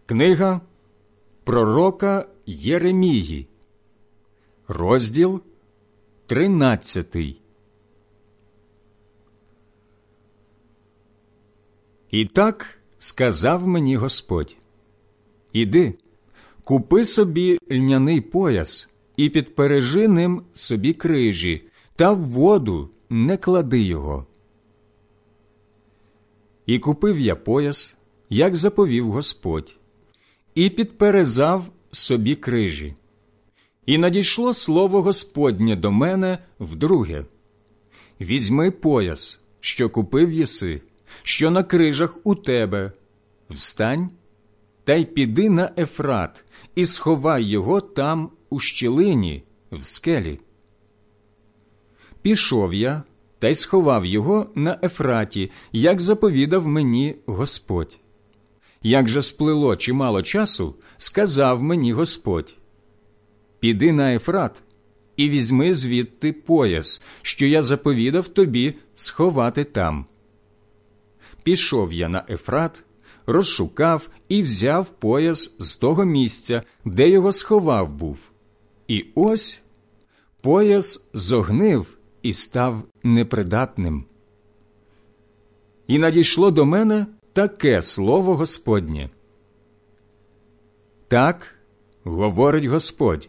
Книга пророка Єремії, розділ 13. І так сказав мені Господь: «Іди, купи собі льняний пояс і підпережи ним собі крижі, та в воду не клади його». І купив я пояс, як заповів Господь, і підперезав собі крижі. І надійшло слово Господнє до мене вдруге: «Візьми пояс, що купив єси, що на крижах у тебе, встань, та й піди на Ефрат, і сховай його там у щілині, в скелі». Пішов я, та й сховав його на Ефраті, як заповідав мені Господь. Як же сплило чимало часу, сказав мені Господь: «Піди на Ефрат і візьми звідти пояс, що я заповідав тобі сховати там». Пішов я на Ефрат, розшукав і взяв пояс з того місця, де його сховав був. І ось пояс зогнив і став непридатним. І надійшло до мене таке слово Господнє: «Так говорить Господь: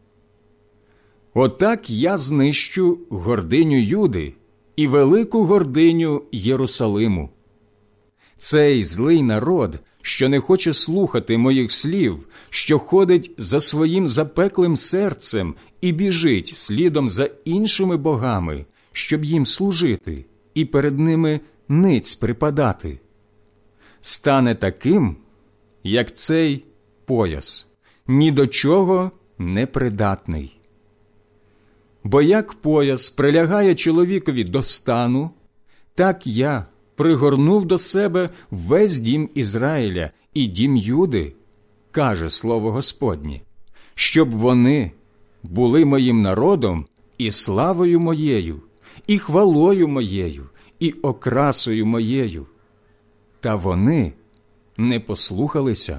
отак я знищу гординю Юди і велику гординю Єрусалиму. Цей злий народ, що не хоче слухати моїх слів, що ходить за своїм запеклим серцем і біжить слідом за іншими богами, щоб їм служити і перед ними ниць припадати, стане таким, як цей пояс, ні до чого не придатний. Бо як пояс прилягає чоловікові до стану, так я пригорнув до себе весь дім Ізраїля і дім Юди, каже слово Господнє, щоб вони були моїм народом і славою моєю, і хвалою моєю, і окрасою моєю. Та вони не послухалися».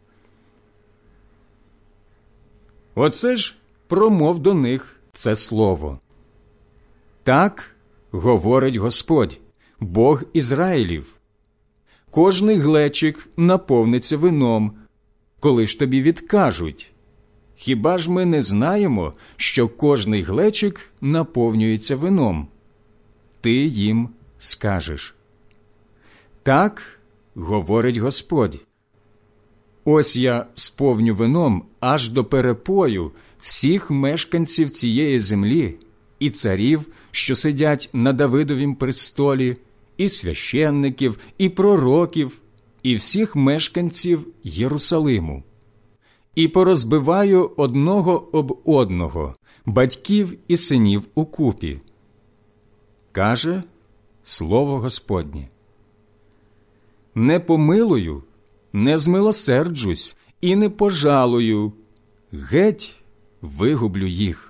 Оце ж промов до них це слово: «Так говорить Господь, Бог Ізраїлів: кожний глечик наповниться вином, коли ж тобі відкажуть: хіба ж ми не знаємо, що кожний глечик наповнюється вином? Ти їм скажеш: так говорить Господь: ось я сповню вином аж до перепою всіх мешканців цієї землі, і царів, що сидять на Давидовім престолі, і священників, і пророків, і всіх мешканців Єрусалиму. І порозбиваю одного об одного, батьків і синів укупі, каже слово Господнє. Не помилую, не змилосерджусь і не пожалую, геть вигублю їх.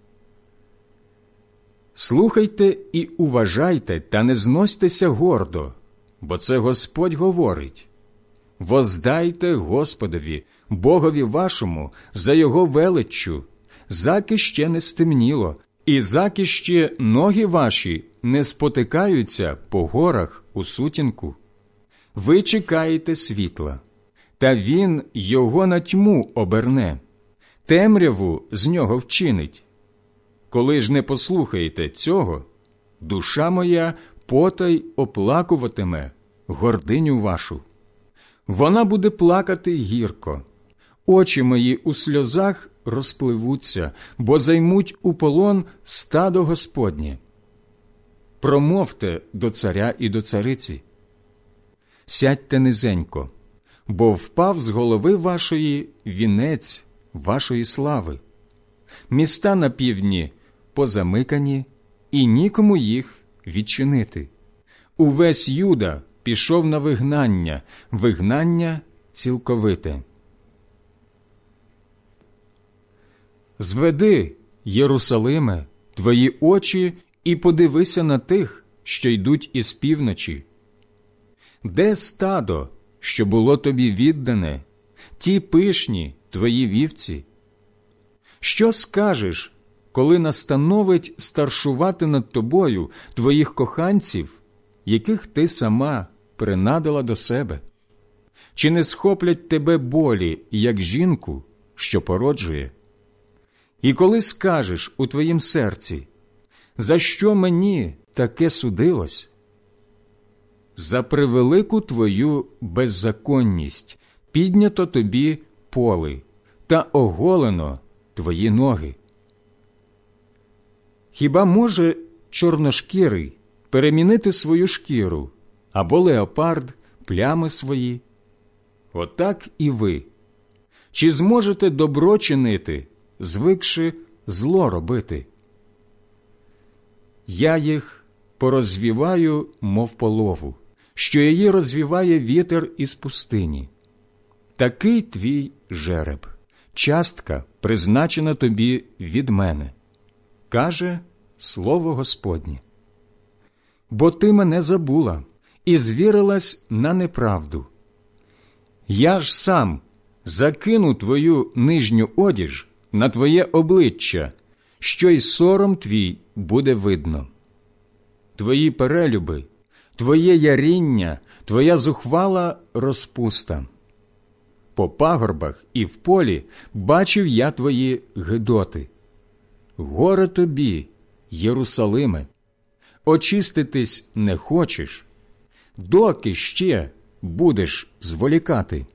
Слухайте і уважайте, та не зносьтеся гордо, бо це Господь говорить. Воздайте Господові, Богові вашому, за Його величчю, заки ще не стемніло, і заки ще ноги ваші не спотикаються по горах у сутінку. Ви чекаєте світла, та він його на тьму оберне, темряву з нього вчинить. Коли ж не послухаєте цього, душа моя потай оплакуватиме гординю вашу. Вона буде плакати гірко, очі мої у сльозах розпливуться, бо займуть у полон стадо Господнє. Промовте до царя і до цариці: сядьте низенько, бо впав з голови вашої вінець вашої слави. Міста на півдні позамикані, і нікому їх відчинити. Увесь Юда пішов на вигнання, вигнання цілковите. Зведи, Єрусалиме, твої очі і подивися на тих, що йдуть із півночі. Де стадо, що було тобі віддане, ті пишні твої вівці? Що скажеш, коли настановить старшувати над тобою твоїх коханців, яких ти сама принадила до себе? Чи не схоплять тебе болі, як жінку, що породжує? І коли скажеш у твоїм серці, за що мені таке судилось? За превелику твою беззаконність піднято тобі поли та оголено твої ноги. Хіба може чорношкірий перемінити свою шкіру, або леопард плями свої? Отак і ви. Чи зможете добро чинити, звикши зло робити? Я їх порозвіваю, мов полову, що її розвіває вітер із пустині. Такий твій жереб, частка, призначена тобі від мене, каже слово Господнє. Бо ти мене забула і звірилась на неправду. Я ж сам закину твою нижню одіж на твоє обличчя, що й сором твій буде видно. Твої перелюби, твоє яріння, твоя зухвала розпуста. По пагорбах і в полі бачив я твої гидоти. Горе тобі, Єрусалиме! Очиститись не хочеш? Доки ще будеш зволікати?